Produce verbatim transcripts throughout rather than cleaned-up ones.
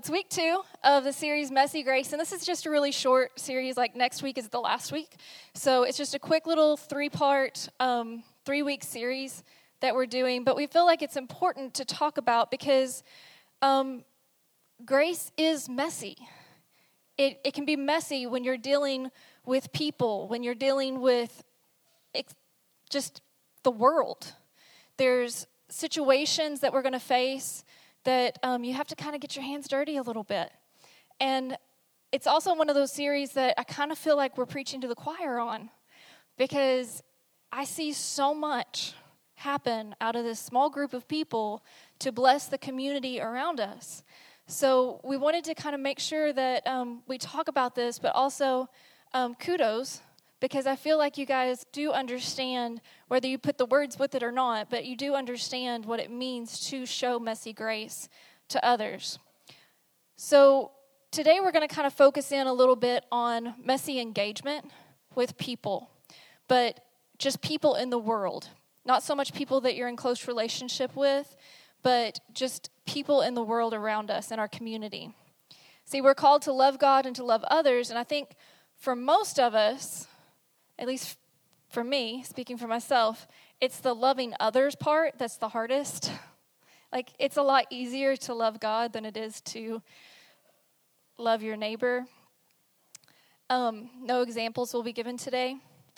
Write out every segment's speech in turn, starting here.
it's week two of the series Messy Grace, and this is just a really short series. Like next week is the last week, so it's just a quick little three-part, um, three-week series that we're doing. But we feel like it's important to talk about because um, grace is messy. It it can be messy when you're dealing with people, when you're dealing with ex- just the world. There's situations that we're going to face that um, you have to kind of get your hands dirty a little bit. And it's also one of those series that I kind of feel like we're preaching to the choir on, because I see so much happen out of this small group of people to bless the community around us. So we wanted to kind of make sure that um, we talk about this, but also um, kudos, because I feel like you guys do understand, whether you put the words with it or not, but you do understand what it means to show messy grace to others. So today we're going to kind of focus in a little bit on messy engagement with people, but just people in the world. Not so much people that you're in close relationship with, but just people in the world around us in our community. See, we're called to love God and to love others, and I think for most of us, at least for me, speaking for myself, it's the loving others part that's the hardest. Like, it's a lot easier to love God than it is to love your neighbor. Um, no examples will be given today.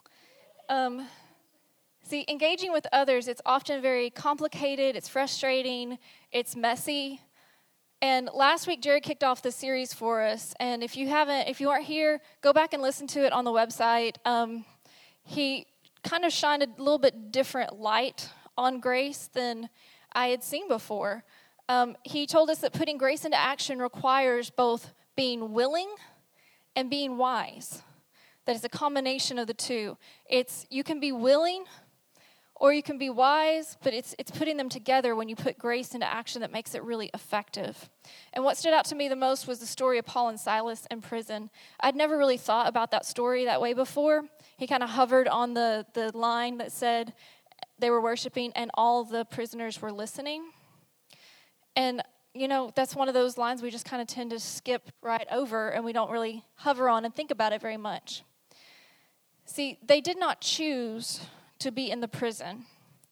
Um, see, engaging with others, it's often very complicated, it's frustrating, it's messy. And last week, Jared kicked off the series for us. And if you haven't, if you aren't here, go back and listen to it on the website. Um, he kind of shined a little bit different light on grace than I had seen before. Um, he told us that putting grace into action requires both being willing and being wise. That is a combination of the two. It's you can be willing or you can be wise, but it's it's putting them together when you put grace into action that makes it really effective. And what stood out to me the most was the story of Paul and Silas in prison. I'd never really thought about that story that way before. He kind of hovered on the, the line that said they were worshiping and all the prisoners were listening. And, you know, that's one of those lines we just kind of tend to skip right over and we don't really hover on and think about it very much. See, they did not choose to be in the prison,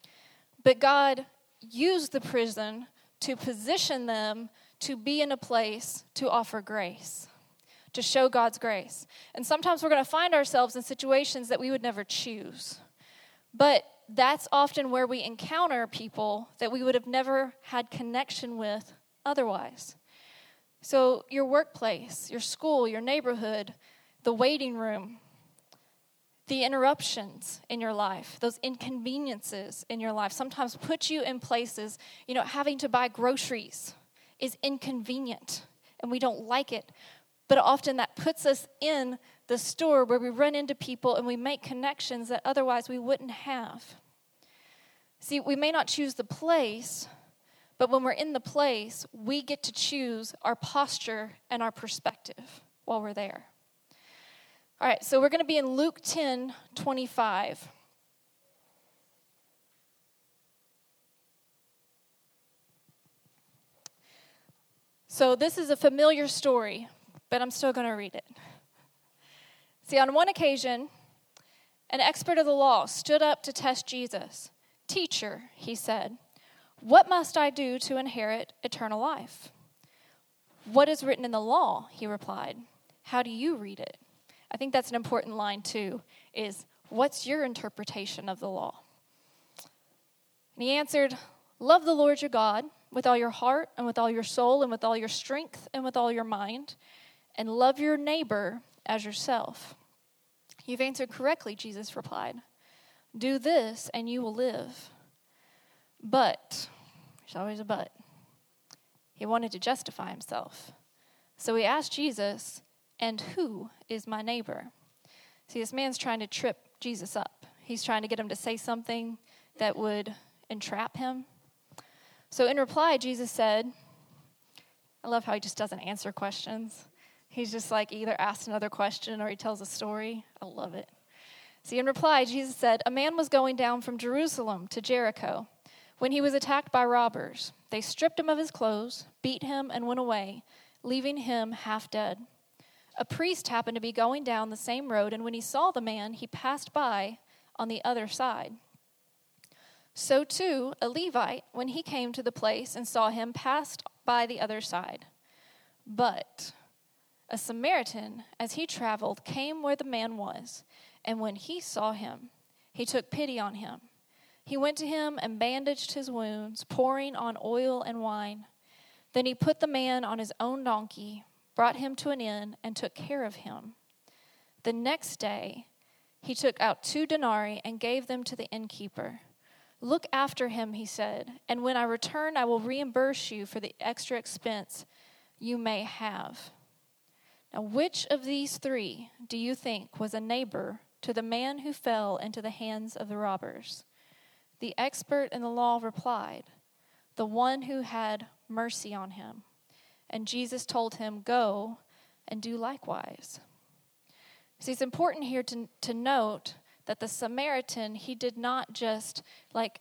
but God used the prison to position them to be in a place to offer grace, to show God's grace. And sometimes we're going to find ourselves in situations that we would never choose, but that's often where we encounter people that we would have never had connection with otherwise. So your workplace, your school, your neighborhood, the waiting room, the interruptions in your life, those inconveniences in your life sometimes put you in places, you know, having to buy groceries is inconvenient and we don't like it. But often that puts us in the store where we run into people and we make connections that otherwise we wouldn't have. See, we may not choose the place, but when we're in the place, we get to choose our posture and our perspective while we're there. All right, so we're going to be in Luke ten twenty-five. So this is a familiar story, but I'm still going to read it. See, on one occasion, an expert of the law stood up to test Jesus. "Teacher," he said, "what must I do to inherit eternal life?" "What is written in the law?" he replied. "How do you read it?" I think that's an important line, too, is what's your interpretation of the law? And he answered, "Love the Lord your God with all your heart and with all your soul and with all your strength and with all your mind, and love your neighbor as yourself." "You've answered correctly," Jesus replied. "Do this and you will live." But, there's always a but, he wanted to justify himself. So he asked Jesus, "And who is my neighbor?" See, this man's trying to trip Jesus up. He's trying to get him to say something that would entrap him. So in reply, Jesus said, I love how he just doesn't answer questions. He's just like either asks another question or he tells a story. I love it. See, in reply, Jesus said, "A man was going down from Jerusalem to Jericho when he was attacked by robbers. They stripped him of his clothes, beat him, and went away, leaving him half dead. A priest happened to be going down the same road, and when he saw the man, he passed by on the other side. So too, a Levite, when he came to the place and saw him, passed by the other side. But a Samaritan, as he traveled, came where the man was, and when he saw him, he took pity on him. He went to him and bandaged his wounds, pouring on oil and wine. Then he put the man on his own donkey, brought him to an inn, and took care of him. The next day, he took out two denarii and gave them to the innkeeper. Look after him, he said, and when I return, I will reimburse you for the extra expense you may have. Now, which of these three do you think was a neighbor to the man who fell into the hands of the robbers? The expert in the law replied, the one who had mercy on him. And Jesus told him, go and do likewise. See, it's important here to, to note that the Samaritan, he did not just like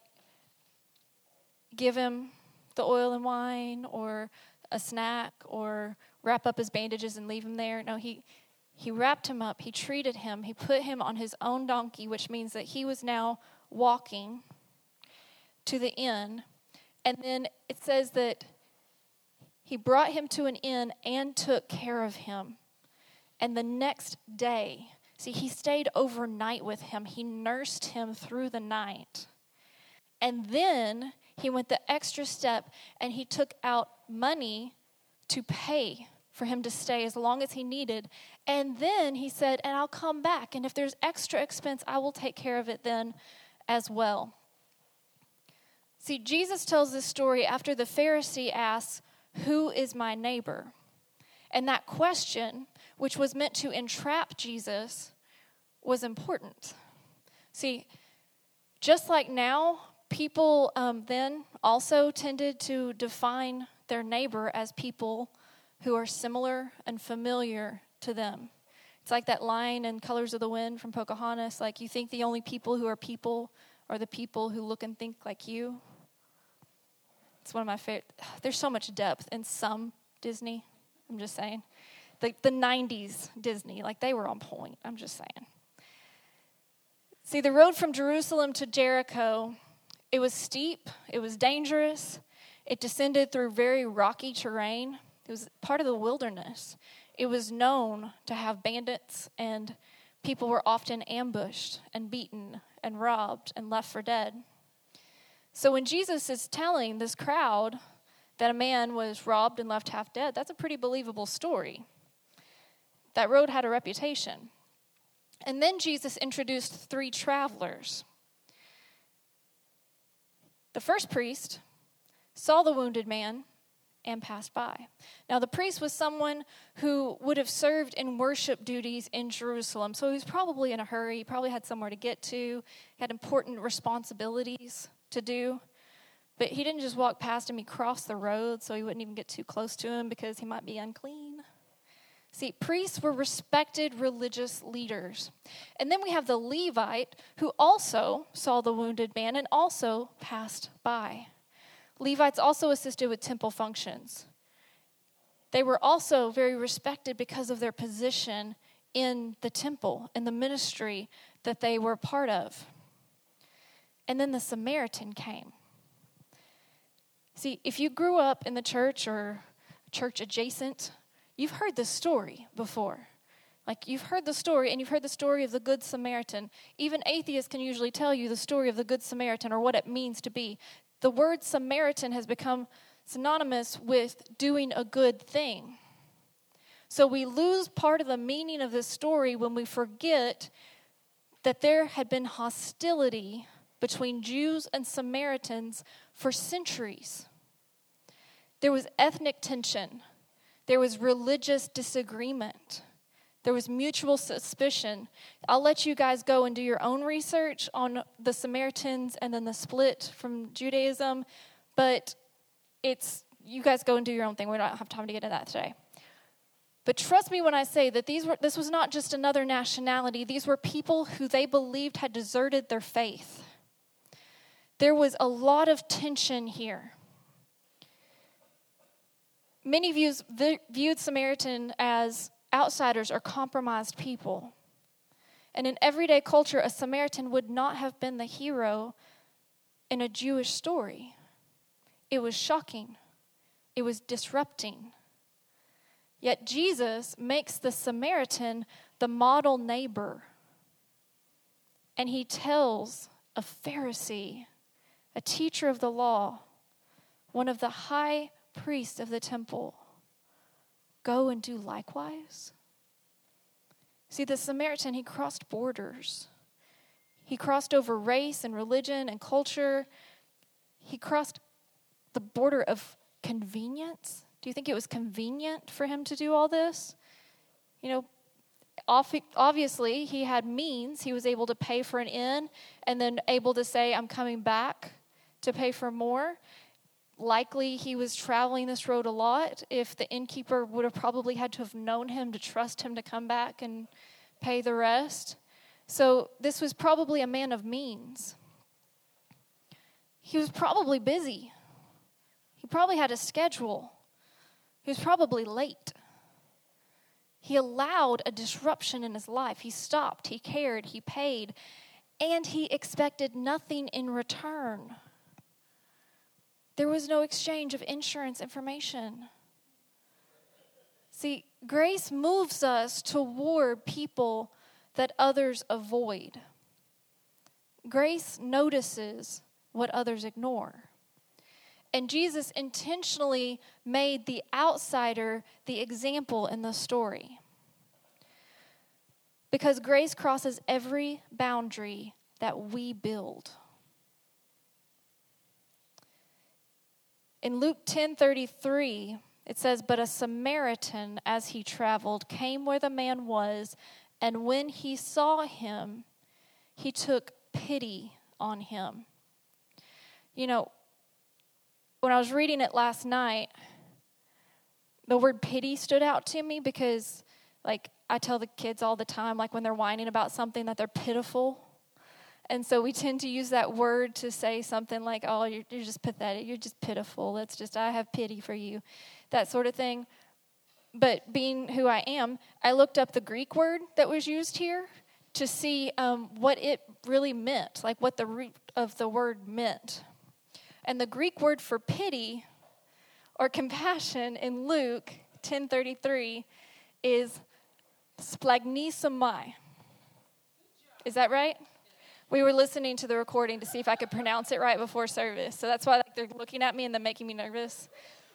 give him the oil and wine or a snack or wrap up his bandages and leave him there. No, he he wrapped him up. He treated him. He put him on his own donkey, which means that he was now walking to the inn. And then it says that he brought him to an inn and took care of him. And the next day, see, he stayed overnight with him. He nursed him through the night. And then he went the extra step and he took out money to pay for him to stay as long as he needed. And then he said, and I'll come back. And if there's extra expense, I will take care of it then as well. See, Jesus tells this story after the Pharisee asks, who is my neighbor? And that question, which was meant to entrap Jesus, was important. See, just like now, people um, then also tended to define their neighbor as people who are similar and familiar to them. It's like that line in Colors of the Wind from Pocahontas, like you think the only people who are people are the people who look and think like you. It's one of my favorite. There's so much depth in some Disney. I'm just saying. The, the nineties Disney, like they were on point. I'm just saying. See, the road from Jerusalem to Jericho, it was steep. It was dangerous. It descended through very rocky terrain. It was part of the wilderness. It was known to have bandits, and people were often ambushed and beaten and robbed and left for dead. So when Jesus is telling this crowd that a man was robbed and left half dead, that's a pretty believable story. That road had a reputation. And then Jesus introduced three travelers. The first priest saw the wounded man and passed by. Now, the priest was someone who would have served in worship duties in Jerusalem. So he was probably in a hurry. He probably had somewhere to get to, had important responsibilities to do. But he didn't just walk past him. He crossed the road so he wouldn't even get too close to him because he might be unclean. See, priests were respected religious leaders. And then we have the Levite who also saw the wounded man and also passed by. Levites also assisted with temple functions. They were also very respected because of their position in the temple and the ministry that they were part of. And then the Samaritan came. See, if you grew up in the church or church adjacent, you've heard this story before. Like, you've heard the story, and you've heard the story of the Good Samaritan. Even atheists can usually tell you the story of the Good Samaritan or what it means to be. The word Samaritan has become synonymous with doing a good thing. So we lose part of the meaning of this story when we forget that there had been hostility between Jews and Samaritans for centuries. There was ethnic tension. There was religious disagreement. There was mutual suspicion. I'll let you guys go and do your own research on the Samaritans and then the split from Judaism, but it's you guys go and do your own thing. We don't have time to get into that today. But trust me when I say that these were this was not just another nationality. These were people who they believed had deserted their faith. There was a lot of tension here. Many views, v- viewed Samaritan as outsiders or compromised people. And in everyday culture, a Samaritan would not have been the hero in a Jewish story. It was shocking. It was disrupting. Yet Jesus makes the Samaritan the model neighbor. And he tells a Pharisee, a teacher of the law, one of the high priests of the temple, go and do likewise. See, the Samaritan, he crossed borders. He crossed over race and religion and culture. He crossed the border of convenience. Do you think it was convenient for him to do all this? You know, obviously he had means. He was able to pay for an inn and then able to say, I'm coming back to pay for more. Likely he was traveling this road a lot. If the innkeeper would have probably had to have known him to trust him to come back and pay the rest. So this was probably a man of means. He was probably busy. He probably had a schedule. He was probably late. He allowed a disruption in his life. He stopped, he cared, he paid, and he expected nothing in return. There was no exchange of insurance information. See, grace moves us toward people that others avoid. Grace notices what others ignore. And Jesus intentionally made the outsider the example in the story. Because grace crosses every boundary that we build. In Luke ten thirty-three, it says, but a Samaritan, as he traveled, came where the man was, and when he saw him, he took pity on him. You know, when I was reading it last night, the word pity stood out to me because, like, I tell the kids all the time, like when they're whining about something, that they're pitiful. And so we tend to use that word to say something like, oh, you're, you're just pathetic. You're just pitiful. That's just, I have pity for you. That sort of thing. But being who I am, I looked up the Greek word that was used here to see um, what it really meant, like what the root of the word meant. And the Greek word for pity or compassion in Luke ten thirty-three is splagnisomai. Is that right? We were listening to the recording to see if I could pronounce it right before service. So that's why like, they're looking at me and they're making me nervous.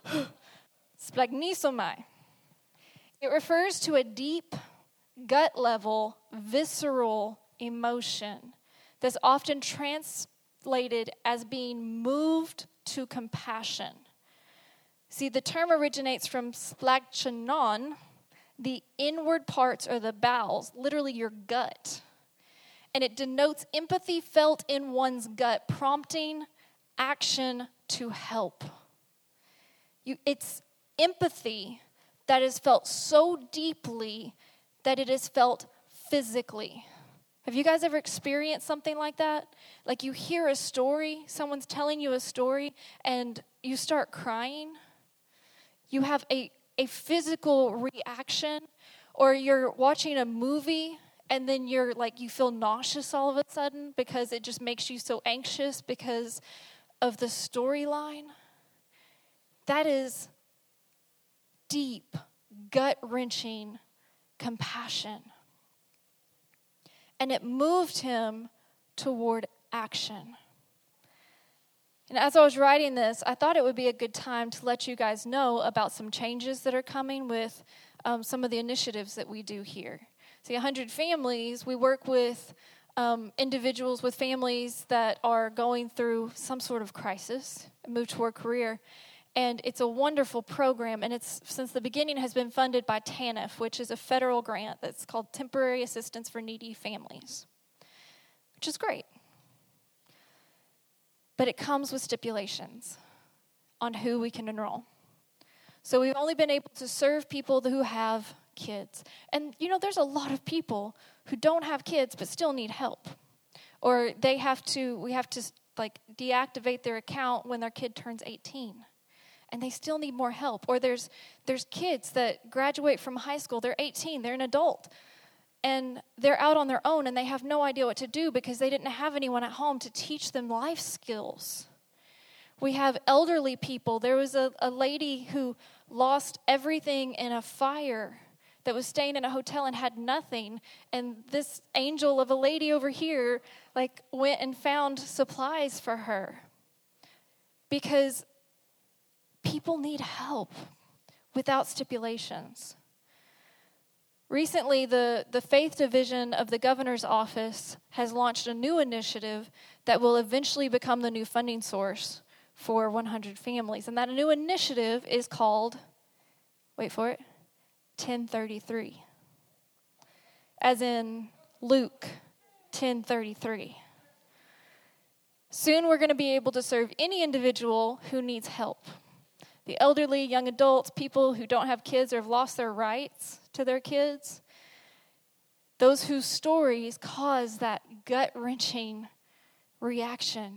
Splagnisomai. It refers to a deep, gut-level, visceral emotion that's often translated as being moved to compassion. See, the term originates from splagchinon, the inward parts or the bowels, literally your gut. And it denotes empathy felt in one's gut, prompting action to help. You, it's empathy that is felt so deeply that it is felt physically. Have you guys ever experienced something like that? Like you hear a story, someone's telling you a story, and you start crying. You have a, a physical reaction, or you're watching a movie and then you're like, you feel nauseous all of a sudden because it just makes you so anxious because of the storyline. That is deep, gut-wrenching compassion. And it moved him toward action. And as I was writing this, I thought it would be a good time to let you guys know about some changes that are coming with um, some of the initiatives that we do here. See, one hundred Families, we work with um, individuals with families that are going through some sort of crisis, move toward career. And it's a wonderful program, and it's since the beginning has been funded by T A N F, which is a federal grant that's called Temporary Assistance for Needy Families, which is great. But it comes with stipulations on who we can enroll. So we've only been able to serve people who have kids. And, you know, there's a lot of people who don't have kids but still need help. Or they have to, we have to, like, deactivate their account when their kid turns eighteen. and they still need more help. Or there's there's kids that graduate from high school. They're eighteen. They're an adult. And they're out on their own, and they have no idea what to do because they didn't have anyone at home to teach them life skills. We have elderly people. There was a, a lady who lost everything in a fire that was staying in a hotel and had nothing. And this angel of a lady over here, like, went and found supplies for her. Because people need help without stipulations. Recently, the, the Faith Division of the Governor's Office has launched a new initiative that will eventually become the new funding source for one hundred families. And that new initiative is called, wait for it, ten thirty-three. As in Luke ten thirty-three. Soon we're going to be able to serve any individual who needs help. The elderly, young adults, people who don't have kids or have lost their rights to their kids. Those whose stories cause that gut-wrenching reaction.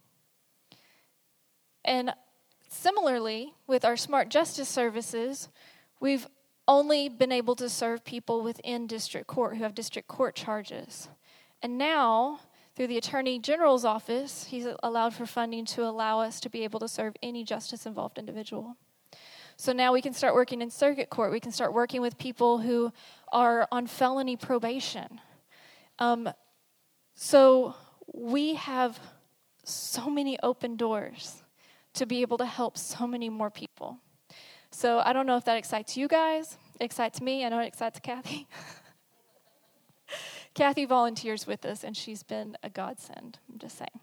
And similarly, with our Smart Justice services, we've only been able to serve people within district court who have district court charges. And now, through the Attorney General's office, he's allowed for funding to allow us to be able to serve any justice-involved individual. So now we can start working in circuit court. We can start working with people who are on felony probation. Um, so we have so many open doors to be able to help so many more people. So I don't know if that excites you guys. It excites me. I know it excites Kathy. Kathy volunteers with us, and she's been a godsend. I'm just saying.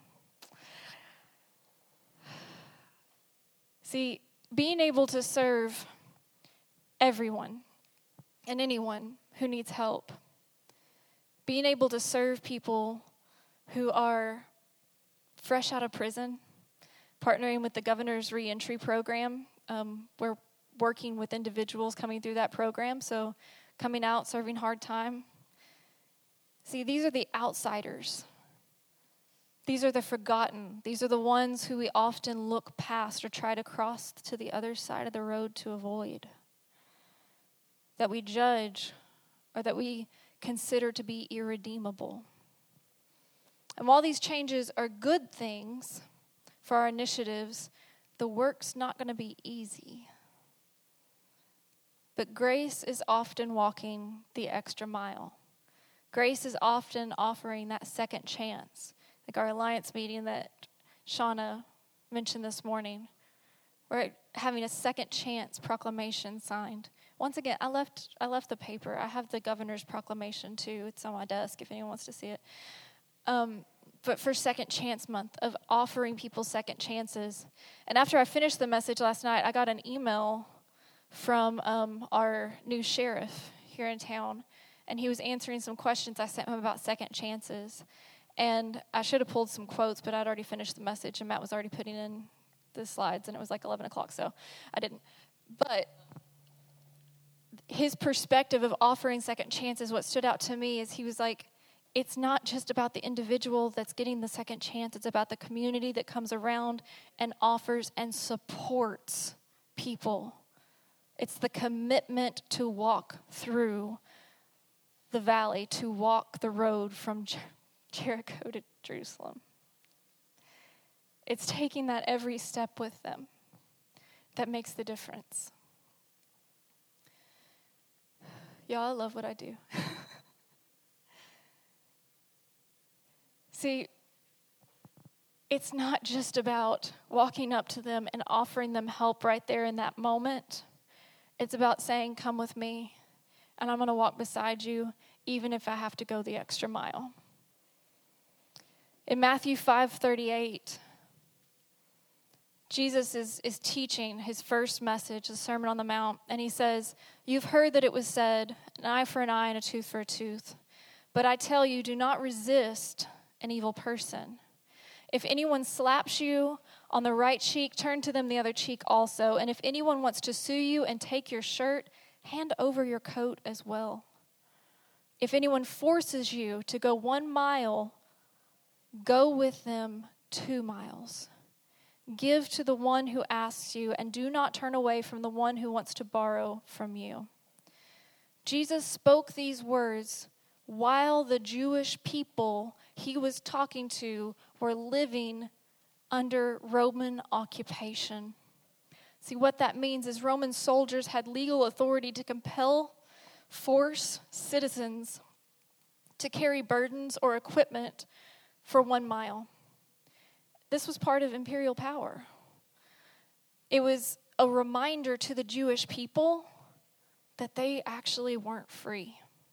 See, being able to serve everyone and anyone who needs help, being able to serve people who are fresh out of prison, partnering with the Governor's Reentry Program. Um, we're working with individuals coming through that program, so coming out, serving hard time. See, these are the outsiders. These are the forgotten. These are the ones who we often look past or try to cross to the other side of the road to avoid. That we judge or that we consider to be irredeemable. And while these changes are good things for our initiatives, the work's not going to be easy. But grace is often walking the extra mile. Grace is often offering that second chance. Like our Alliance meeting that Shauna mentioned this morning. We're having a second chance proclamation signed. Once again, I left I left the paper. I have the governor's proclamation too. It's on my desk if anyone wants to see it. Um, but for Second Chance Month, of offering people second chances. And after I finished the message last night, I got an email from um, our new sheriff here in town. And he was answering some questions I sent him about second chances. And I should have pulled some quotes, but I'd already finished the message, and Matt was already putting in the slides, and it was like eleven o'clock, so I didn't. But his perspective of offering second chances, what stood out to me is he was like, it's not just about the individual that's getting the second chance. It's about the community that comes around and offers and supports people. It's the commitment to walk through the valley, to walk the road from Jer- Jericho to Jerusalem. It's taking that every step with them that makes the difference. Y'all, I love what I do. See, it's not just about walking up to them and offering them help right there in that moment. It's about saying, come with me, and I'm going to walk beside you, even if I have to go the extra mile. In Matthew five thirty-eight, Jesus is, is teaching his first message, the Sermon on the Mount, and he says, you've heard that it was said, an eye for an eye and a tooth for a tooth. But I tell you, do not resist an evil person. If anyone slaps you on the right cheek, turn to them the other cheek also. And if anyone wants to sue you and take your shirt, hand over your coat as well. If anyone forces you to go one mile, go with them two miles. Give to the one who asks you, and do not turn away from the one who wants to borrow from you. Jesus spoke these words while the Jewish people he was talking to were living under Roman occupation. See, what that means is Roman soldiers had legal authority to compel, force citizens to carry burdens or equipment for one mile. This was part of imperial power. It was a reminder to the Jewish people that they actually weren't free.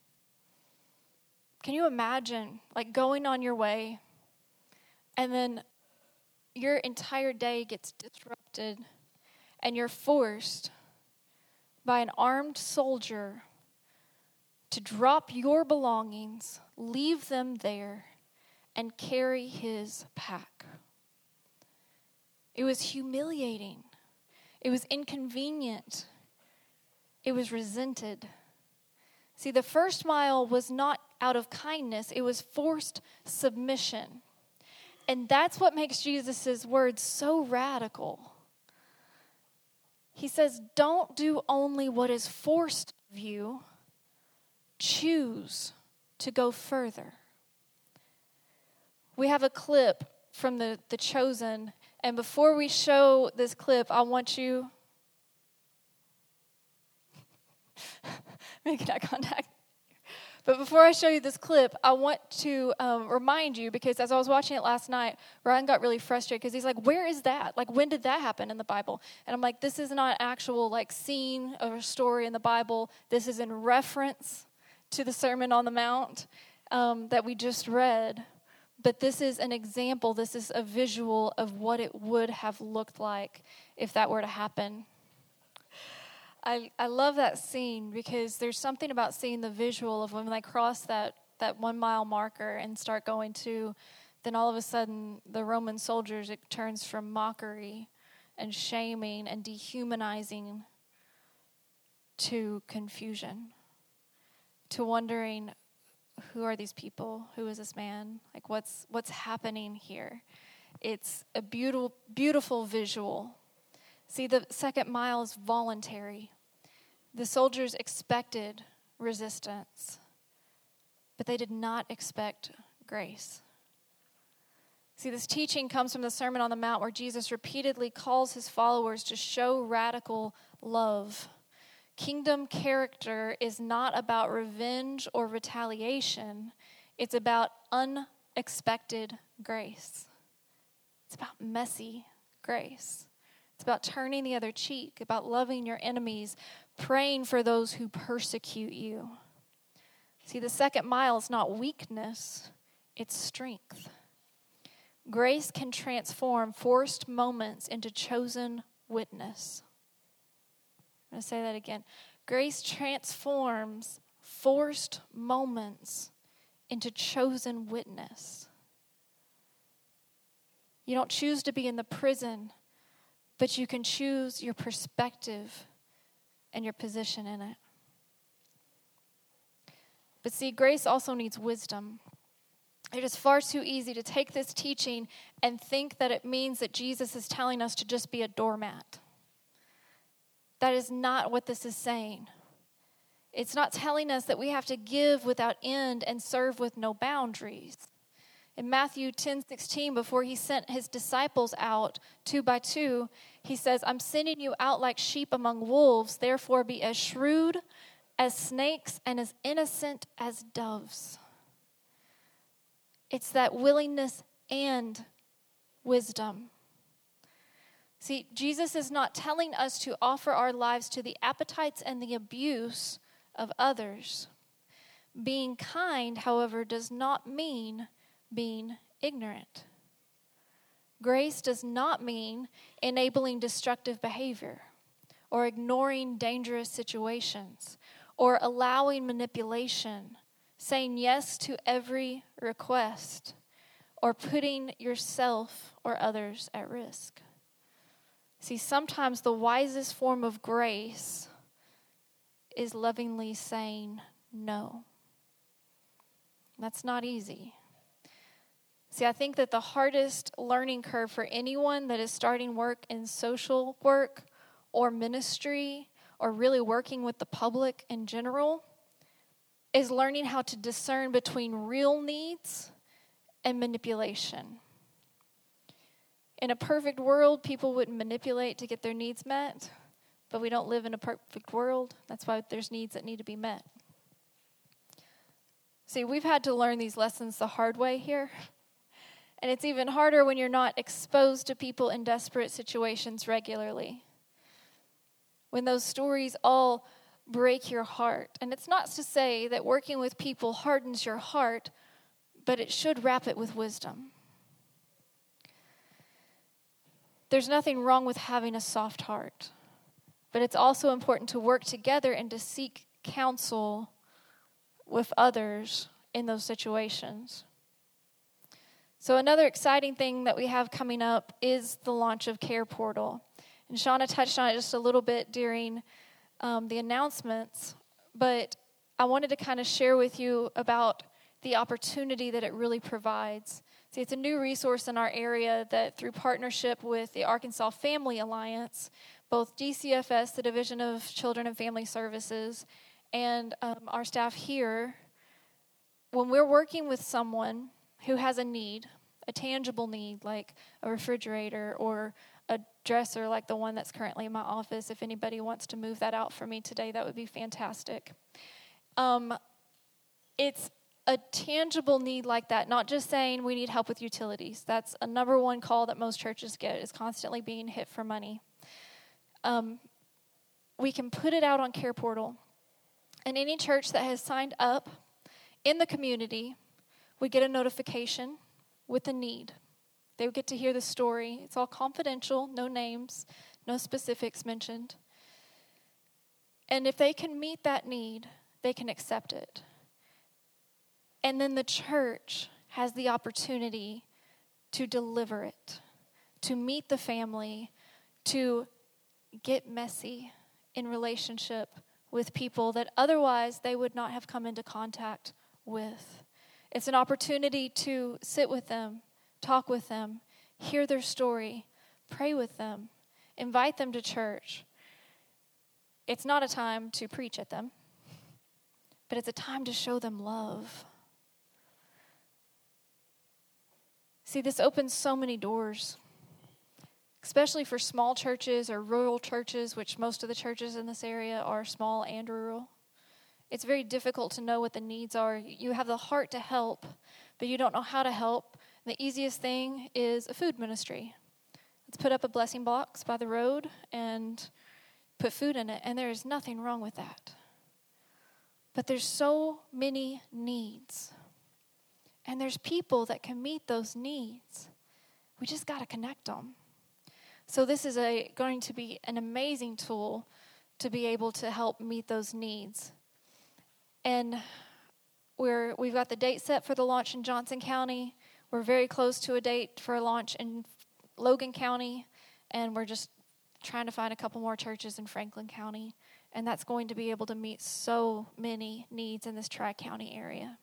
Can you imagine, like, going on your way and then your entire day gets disrupted and you're forced by an armed soldier to drop your belongings, leave them there, and carry his pack? It was humiliating. It was inconvenient. It was resented. See, the first mile was not out of kindness. It was forced submission. And that's what makes Jesus' words so radical. He says, don't do only what is forced of you. Choose to go further. We have a clip from the, the Chosen. And before we show this clip, I want you making eye contact. But before I show you this clip, I want to um, remind you, because as I was watching it last night, Ryan got really frustrated because he's like, where is that? Like, when did that happen in the Bible? And I'm like, this is not an actual, like, scene or story in the Bible. This is in reference to the Sermon on the Mount um, that we just read. But this is an example, this is a visual of what it would have looked like if that were to happen. I I love that scene because there's something about seeing the visual of when they cross that, that one mile marker and start going to, then all of a sudden the Roman soldiers, it turns from mockery and shaming and dehumanizing to confusion, to wondering, who are these people? Who is this man? Like, what's what's happening here? It's a beautiful, beautiful visual. See, the second mile is voluntary. The soldiers expected resistance, but they did not expect grace. See, this teaching comes from the Sermon on the Mount, where Jesus repeatedly calls his followers to show radical love. Kingdom character is not about revenge or retaliation. It's about unexpected grace. It's about messy grace. It's about turning the other cheek, about loving your enemies, praying for those who persecute you. See, the second mile is not weakness, it's strength. Grace can transform forced moments into chosen witness. I'm going to say that again. Grace transforms forced moments into chosen witness. You don't choose to be in the prison, but you can choose your perspective and your position in it. But see, grace also needs wisdom. It is far too easy to take this teaching and think that it means that Jesus is telling us to just be a doormat. That is not what this is saying. It's not telling us that we have to give without end and serve with no boundaries. In Matthew ten sixteen, before he sent his disciples out two by two, he says, I'm sending you out like sheep among wolves, therefore be as shrewd as snakes and as innocent as doves. It's that willingness and wisdom. See, Jesus is not telling us to offer our lives to the appetites and the abuse of others. Being kind, however, does not mean being ignorant. Grace does not mean enabling destructive behavior or ignoring dangerous situations or allowing manipulation, saying yes to every request, or putting yourself or others at risk. See, sometimes the wisest form of grace is lovingly saying no. That's not easy. See, I think that the hardest learning curve for anyone that is starting work in social work or ministry or really working with the public in general is learning how to discern between real needs and manipulation. In a perfect world, people wouldn't manipulate to get their needs met, but we don't live in a perfect world. That's why there's needs that need to be met. See, we've had to learn these lessons the hard way here. And it's even harder when you're not exposed to people in desperate situations regularly. When those stories all break your heart. And it's not to say that working with people hardens your heart, but it should wrap it with wisdom. There's nothing wrong with having a soft heart, but it's also important to work together and to seek counsel with others in those situations. So another exciting thing that we have coming up is the launch of Care Portal. And Shauna touched on it just a little bit during um, the announcements, but I wanted to kind of share with you about the opportunity that it really provides. See, it's a new resource in our area that through partnership with the Arkansas Family Alliance, both D C F S, the Division of Children and Family Services, and um, our staff here, when we're working with someone who has a need, a tangible need like a refrigerator or a dresser like the one that's currently in my office, if anybody wants to move that out for me today, that would be fantastic. Um, it's a tangible need like that, not just saying we need help with utilities. That's a number one call that most churches get, is constantly being hit for money. Um, we can put it out on Care Portal, and any church that has signed up in the community would get a notification with a need. They would get to hear the story. It's all confidential, no names, no specifics mentioned. And if they can meet that need, they can accept it. And then the church has the opportunity to deliver it, to meet the family, to get messy in relationship with people that otherwise they would not have come into contact with. It's an opportunity to sit with them, talk with them, hear their story, pray with them, invite them to church. It's not a time to preach at them, but it's a time to show them love. See, this opens so many doors, especially for small churches or rural churches, which most of the churches in this area are small and rural. It's very difficult to know what the needs are. You have the heart to help, but you don't know how to help. The easiest thing is a food ministry. Let's put up a blessing box by the road and put food in it, and there is nothing wrong with that. But there's so many needs. And there's people that can meet those needs. We just got to connect them. So this is a going to be an amazing tool to be able to help meet those needs. And we're, we've got the date set for the launch in Johnson County. We're very close to a date for a launch in Logan County. And we're just trying to find a couple more churches in Franklin County. And that's going to be able to meet so many needs in this Tri-County area.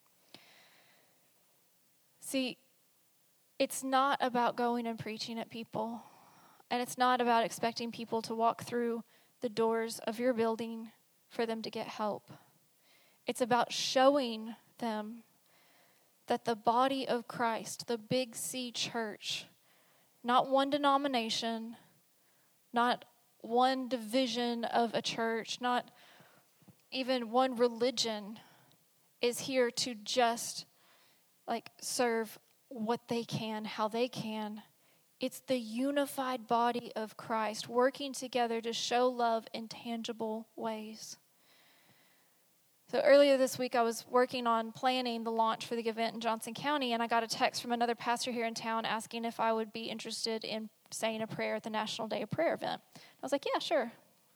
See, it's not about going and preaching at people, and it's not about expecting people to walk through the doors of your building for them to get help. It's about showing them that the body of Christ, the Big C church, not one denomination, not one division of a church, not even one religion, is here to just like serve what they can, how they can. It's the unified body of Christ working together to show love in tangible ways. So earlier this week, I was working on planning the launch for the event in Johnson County, and I got a text from another pastor here in town asking if I would be interested in saying a prayer at the National Day of Prayer event. I was like, yeah, sure.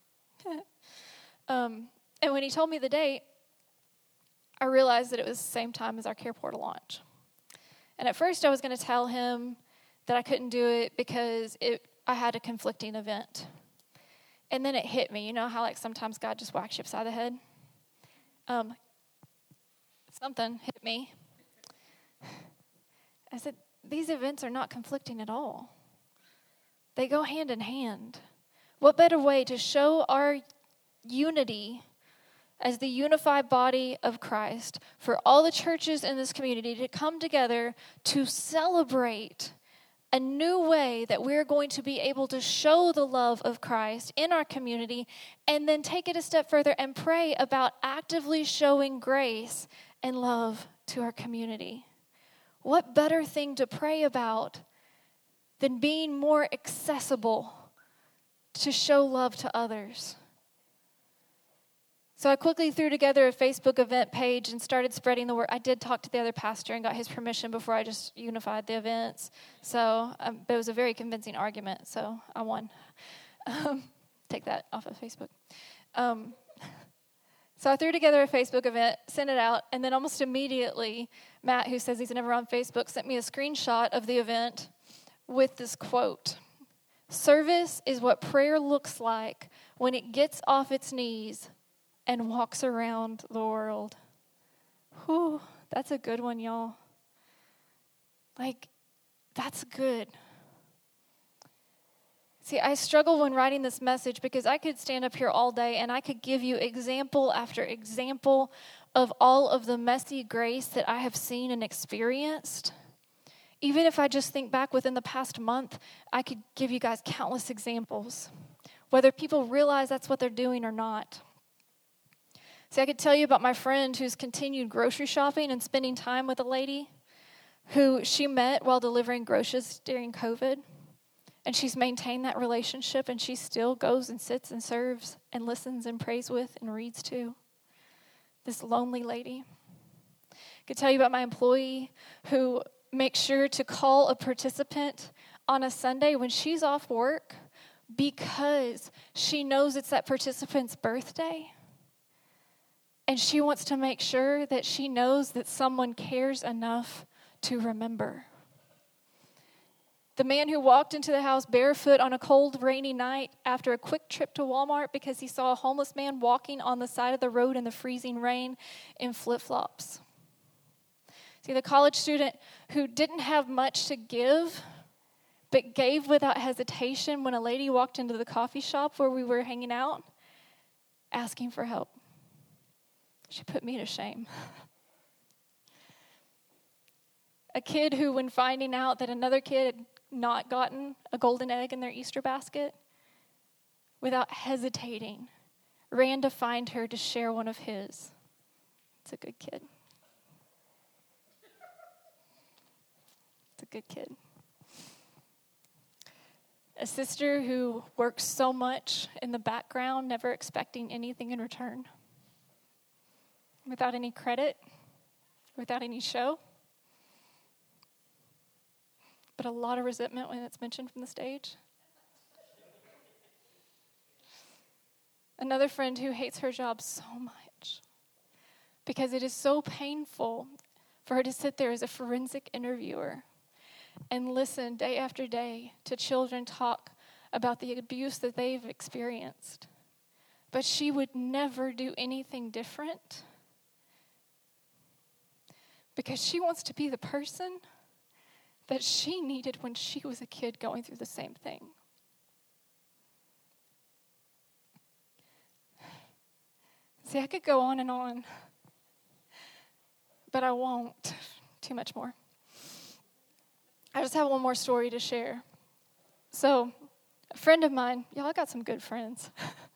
um, and when he told me the date, I realized that it was the same time as our Care Portal launch. And at first I was going to tell him that I couldn't do it because it, I had a conflicting event. And then it hit me. You know how like sometimes God just whacks you upside the head? Um, something hit me. I said, these events are not conflicting at all. They go hand in hand. What better way to show our unity as the unified body of Christ for all the churches in this community to come together to celebrate a new way that we're going to be able to show the love of Christ in our community, and then take it a step further and pray about actively showing grace and love to our community. What better thing to pray about than being more accessible to show love to others? So I quickly threw together a Facebook event page and started spreading the word. I did talk to the other pastor and got his permission before I just unified the events. So um, but it was a very convincing argument, so I won. Um, take that off of Facebook. Um, so I threw together a Facebook event, sent it out, and then almost immediately, Matt, who says he's never on Facebook, sent me a screenshot of the event with this quote: "Service is what prayer looks like when it gets off its knees and walks around the world." Whew, that's a good one, y'all. Like, that's good. See, I struggle when writing this message because I could stand up here all day and I could give you example after example of all of the messy grace that I have seen and experienced. Even if I just think back within the past month, I could give you guys countless examples, whether people realize that's what they're doing or not. See, I could tell you about my friend who's continued grocery shopping and spending time with a lady who she met while delivering groceries during COVID. And she's maintained that relationship, and she still goes and sits and serves and listens and prays with and reads to this lonely lady. I could tell you about my employee who makes sure to call a participant on a Sunday when she's off work because she knows it's that participant's birthday. And she wants to make sure that she knows that someone cares enough to remember. The man who walked into the house barefoot on a cold, rainy night after a quick trip to Walmart because he saw a homeless man walking on the side of the road in the freezing rain in flip-flops. See, the college student who didn't have much to give, but gave without hesitation when a lady walked into the coffee shop where we were hanging out, asking for help. She put me to shame. A kid who, when finding out that another kid had not gotten a golden egg in their Easter basket, without hesitating, ran to find her to share one of his. It's a good kid. It's a good kid. A sister who works so much in the background, never expecting anything in return. Without any credit, without any show, but a lot of resentment when it's mentioned from the stage. Another friend who hates her job so much because it is so painful for her to sit there as a forensic interviewer and listen day after day to children talk about the abuse that they've experienced. But she would never do anything different because she wants to be the person that she needed when she was a kid going through the same thing. See, I could go on and on, but I won't. Too much more. I just have one more story to share. So, a friend of mine, y'all, I got some good friends.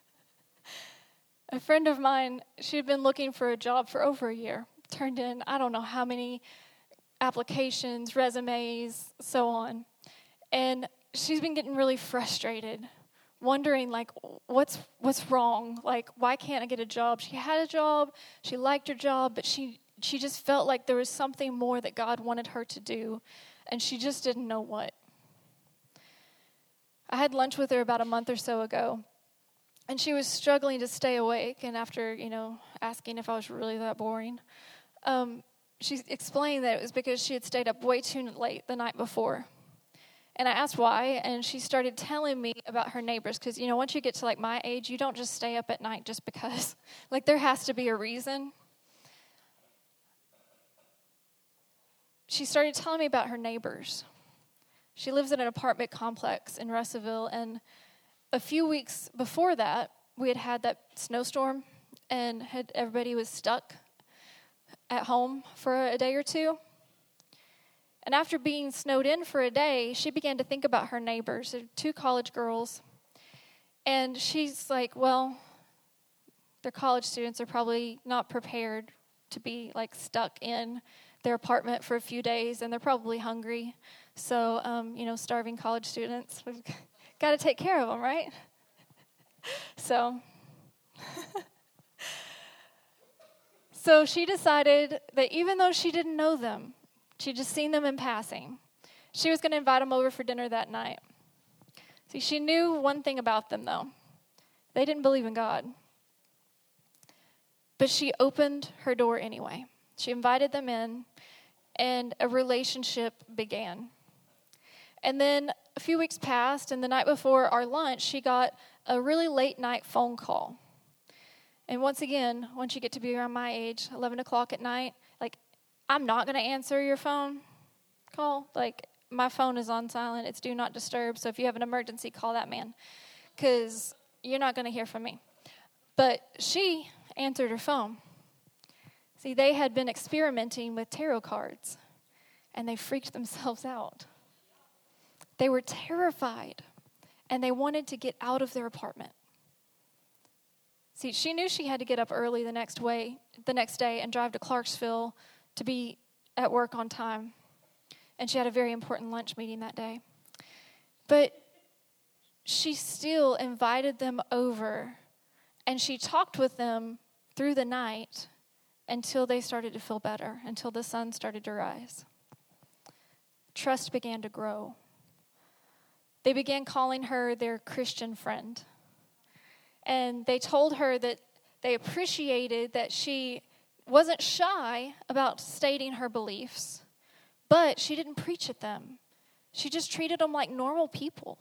A friend of mine, she had been looking for a job for over a year. Turned in, I don't know how many applications, resumes, so on. And she's been getting really frustrated, wondering, like, what's what's wrong? Like, why can't I get a job? She had a job, she liked her job, but she, she just felt like there was something more that God wanted her to do, and she just didn't know what. I had lunch with her about a month or so ago, and she was struggling to stay awake, and after, you know, asking if I was really that boring, um, she explained that it was because she had stayed up way too late the night before. And I asked why, and she started telling me about her neighbors, because, you know, once you get to, like, my age, you don't just stay up at night just because. Like, there has to be a reason. she started telling me about her neighbors. She lives in an apartment complex in Russellville, and a few weeks before that, we had had that snowstorm, and had everybody was stuck at home for a day or two. And after being snowed in for a day, she began to think about her neighbors. They're two college girls. And she's like, well, their college students are probably not prepared to be like stuck in their apartment for a few days, and they're probably hungry. So, um, you know, starving college students, we've got to take care of them, right? So, so she decided that even though she didn't know them, she'd just seen them in passing, she was going to invite them over for dinner that night. See, she knew one thing about them, though. They didn't believe in God. But she opened her door anyway. She invited them in, and a relationship began. And then a few weeks passed, and the night before our lunch, she got a really late night phone call. And once again, once you get to be around my age, eleven o'clock at night, like, I'm not going to answer your phone call. Like, my phone is on silent. It's do not disturb. So if you have an emergency, call that man, because you're not going to hear from me. But she answered her phone. See, they had been experimenting with tarot cards, and they freaked themselves out. They were terrified, and they wanted to get out of their apartment. See, she knew she had to get up early the next way, the next day and drive to Clarksville to be at work on time. And she had a very important lunch meeting that day. But she still invited them over, and she talked with them through the night until they started to feel better, until the sun started to rise. Trust began to grow. They began calling her their Christian friend. And they told her that they appreciated that she wasn't shy about stating her beliefs, but she didn't preach at them. She just treated them like normal people.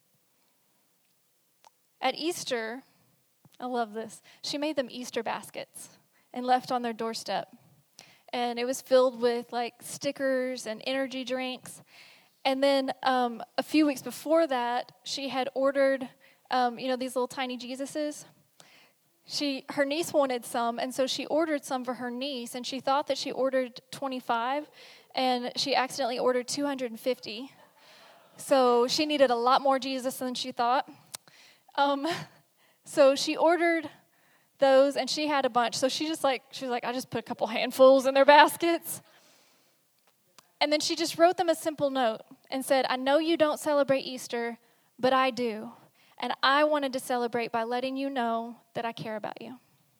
At Easter, I love this, she made them Easter baskets and left on their doorstep. And it was filled with like stickers and energy drinks. And then um, a few weeks before that, she had ordered, um, you know, these little tiny Jesuses. She, her niece wanted some, and so she ordered some for her niece, and she thought that she ordered twenty-five, and she accidentally ordered two hundred fifty. So she needed a lot more Jesus than she thought. Um, so she ordered those, and she had a bunch. So she just like, she was like, I just put a couple handfuls in their baskets. And then she just wrote them a simple note and said, I know you don't celebrate Easter, but I do. And I wanted to celebrate by letting you know that I care about you.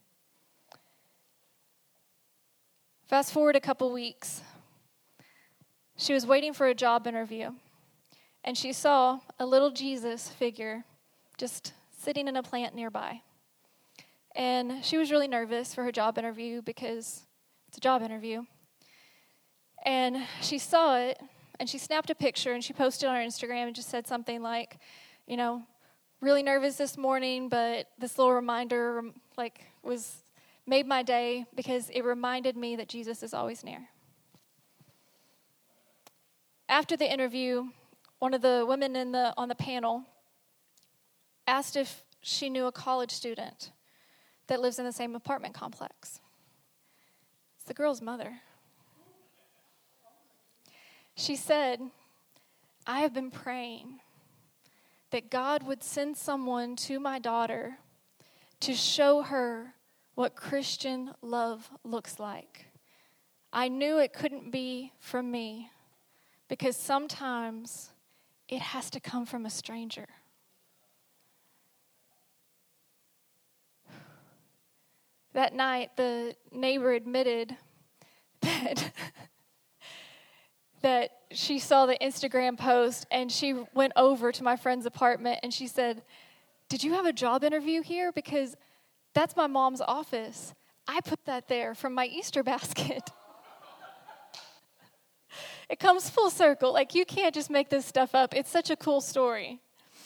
Fast forward a couple weeks. She was waiting for a job interview, and she saw a little Jesus figure just sitting in a plant nearby. And she was really nervous for her job interview because it's a job interview. And she saw it, and she snapped a picture, and she posted on her Instagram and just said something like, you know, really nervous this morning, but this little reminder, like, was made my day because it reminded me that Jesus is always near. After the interview, one of the women in the on the panel asked if she knew a college student that lives in the same apartment complex. It's the girl's mother. She said, I have been praying that God would send someone to my daughter to show her what Christian love looks like. I knew it couldn't be from me because sometimes it has to come from a stranger. That night, the neighbor admitted that that she saw the Instagram post, and she went over to my friend's apartment, and she said, did you have a job interview here? Because that's my mom's office. I put that there from my Easter basket. It comes full circle. Like, you can't just make this stuff up. It's such a cool story.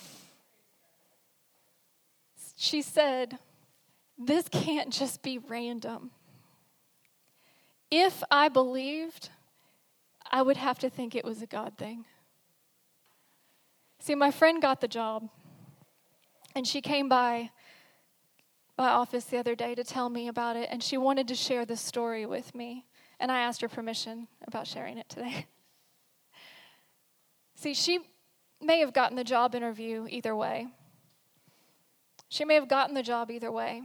She said, this can't just be random. If I believed, I would have to think it was a God thing. See, my friend got the job, and she came by my office the other day to tell me about it, and she wanted to share this story with me, and I asked her permission about sharing it today. See, she may have gotten the job interview either way. She may have gotten the job either way.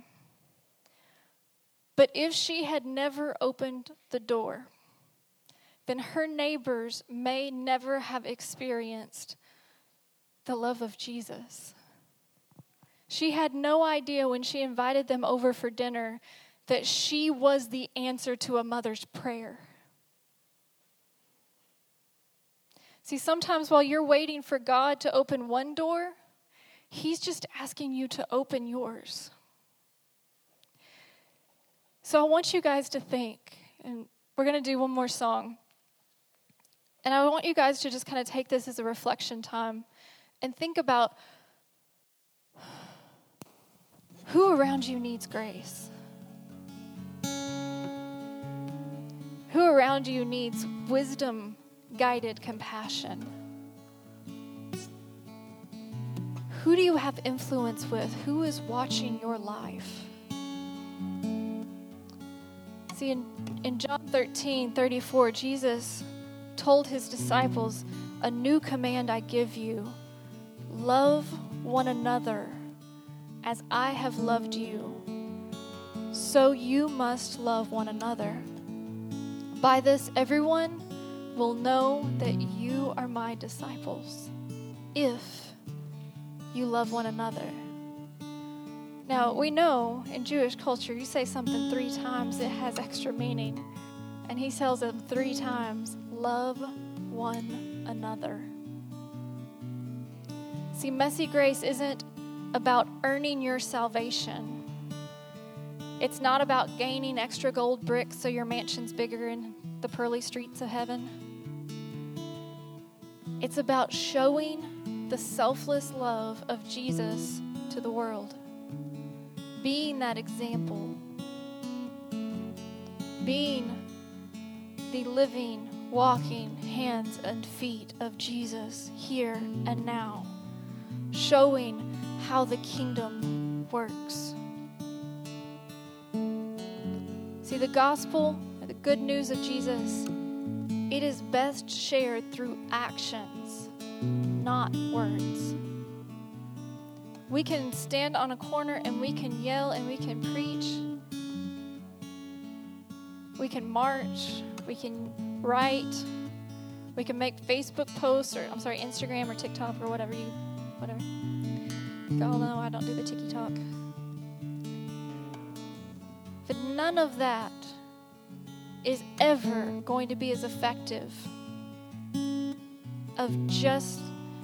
But if she had never opened the door, then her neighbors may never have experienced the love of Jesus. She had no idea when she invited them over for dinner that she was the answer to a mother's prayer. See, sometimes while you're waiting for God to open one door, He's just asking you to open yours. So I want you guys to think, and we're going to do one more song. And I want you guys to just kind of take this as a reflection time and think about who around you needs grace. Who around you needs wisdom-guided compassion? Who do you have influence with? Who is watching your life? See, in, in John thirteen thirty-four, Jesus told his disciples, "A new command I give you, love one another as I have loved you. So you must love one another. By this, everyone will know that you are my disciples, if you love one another." Now, we know in Jewish culture, you say something three times, it has extra meaning. And he tells them three times, love one another. See, messy grace isn't about earning your salvation. It's not about gaining extra gold bricks so your mansion's bigger in the pearly streets of heaven. It's about showing the selfless love of Jesus to the world. Being that example. Being the living, walking hands and feet of Jesus here and now. Showing how the kingdom works. See, the gospel, the good news of Jesus, it is best shared through actions, not words. We can stand on a corner and we can yell and we can preach. We can march. We can write. We can make Facebook posts or, I'm sorry, Instagram or TikTok or whatever you, whatever. Y'all know I don't do the TikTok. But none of that is ever going to be as effective of just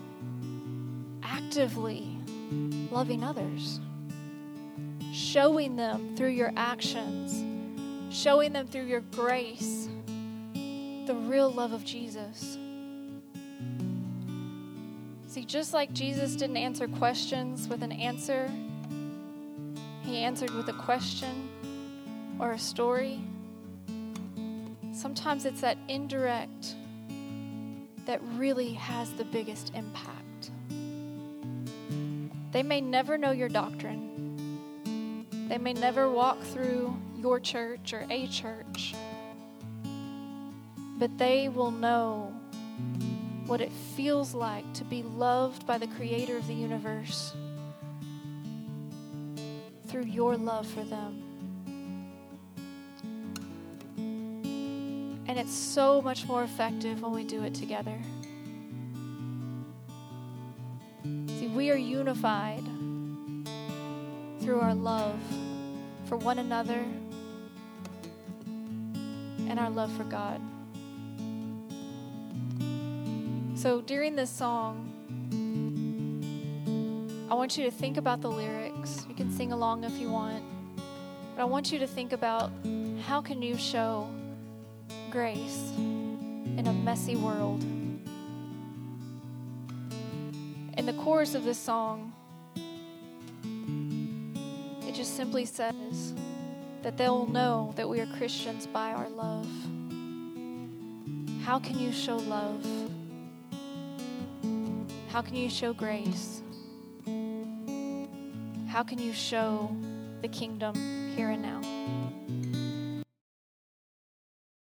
actively loving others, showing them through your actions, showing them through your grace the real love of Jesus. See, just like Jesus didn't answer questions with an answer, he answered with a question or a story. Sometimes it's that indirect that really has the biggest impact. They may never know your doctrine. They may never walk through your church or a church. But they will know what it feels like to be loved by the Creator of the universe through your love for them. And it's so much more effective when we do it together. See, we are unified through our love for one another and our love for God. So during this song, I want you to think about the lyrics. You can sing along if you want. But I want you to think about how can you show grace in a messy world. In the chorus of this song, it just simply says that they'll know that we are Christians by our love. How can you show love? How can you show grace? How can you show the kingdom here and now?